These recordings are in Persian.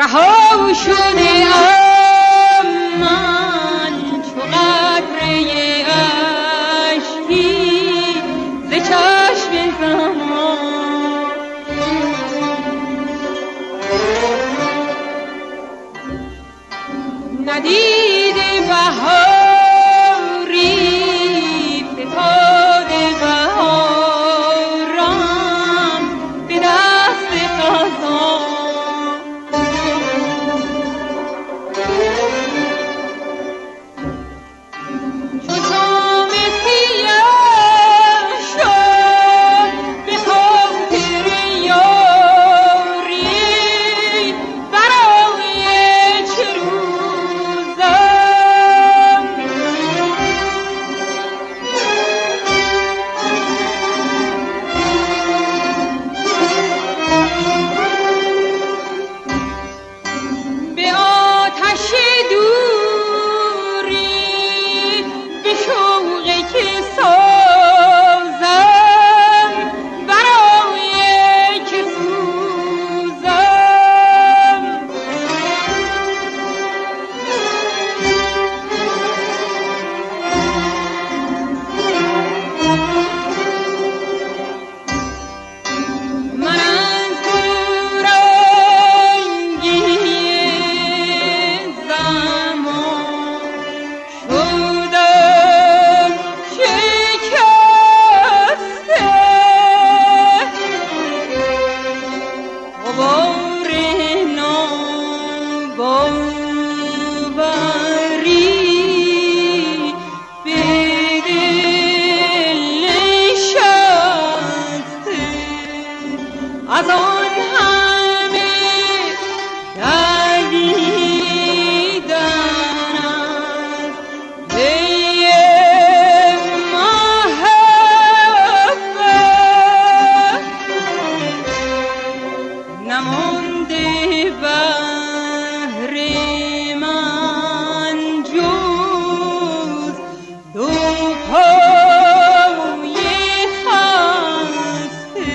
رها شده من چو قطره اشکی ز چشم زمان، ندیده بهاری فتاد بهارم به دست خزان. چو شام سیاه شد به خاطر یاری برای چه روزم، به آتش دوری به شوقی که سازم برای که سوزم. من از دورانگی زمان شدم شکسته، غبار ناباوری به دل نشسته. از آن همه دویدن از پی محبت نمانده بهر من جز دو پای خسته.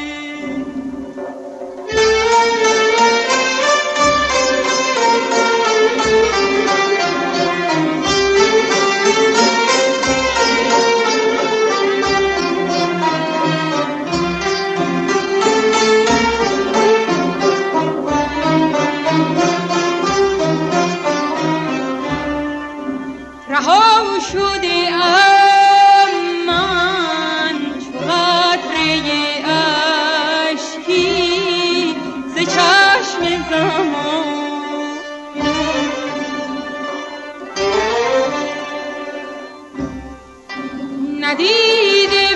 رها شده من چو قطره اشکی ز چشم زمان، ندیده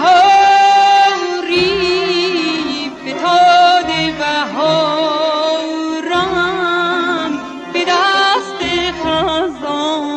بهاری فتاد بهارم به دست خزان.